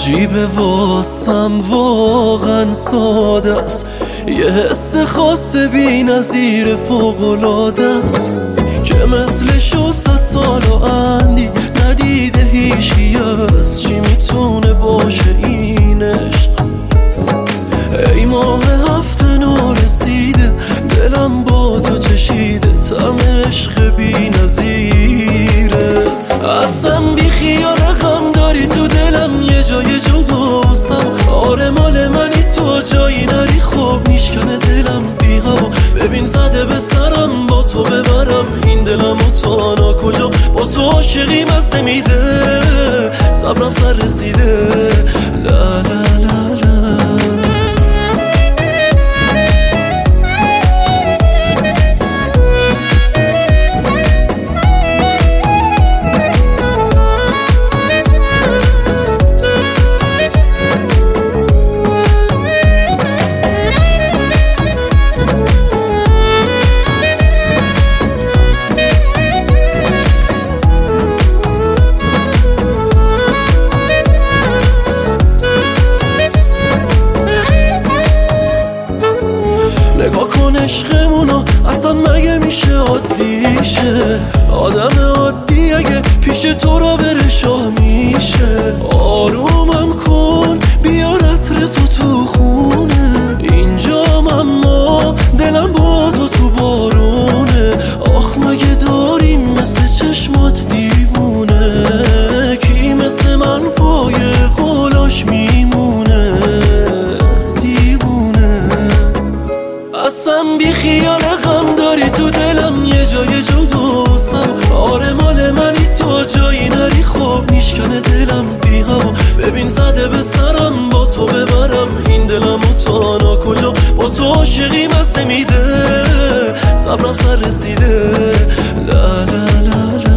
عجیبه واسم واقعا ساده است، یه حس خاص بی نظیر فوق‌العاده است که مثلشو 100 سال و اندی ندیده هیچکی است. چی میتونه باشه این عشق؟ ای ماه هفته نورسیده دلم با تو چشیده طعم عشق بی نظیرت. اصلا بی خیال غم داری تو دلم یه جای جداسم. آره مال منی تو جایی نری خوب میشکنه دلم بی هوا. ببین زده به سرم با تو ببرم این دلم و تانا کجا. با تو عاشقی مزه میده صبرم سر رسیده. لا لا لا لا نگاه کن عشقمونو اصلا مگه میشه عادیشه؟ آدم عادی اگه پیش تو را بره شاه میشه. آرومم کن بیار عطر تو خونه اینجام، اما دلم با تو بارونه. آخ مگه داریم مثل چشمات دیوونه؟ کی مثل من پای قولاش میمونه دیوونه؟ اصلا بی خیال غم داری تو دلم یه جای جداسم. آره مال منی تو جایی نری خوب میشکنه دلم بی هوا. ببین زده به سرم با تو ببرم این دلم و تانا کجا. با تو عاشقی مزه میده صبرم سر رسیده. لا لا لا لا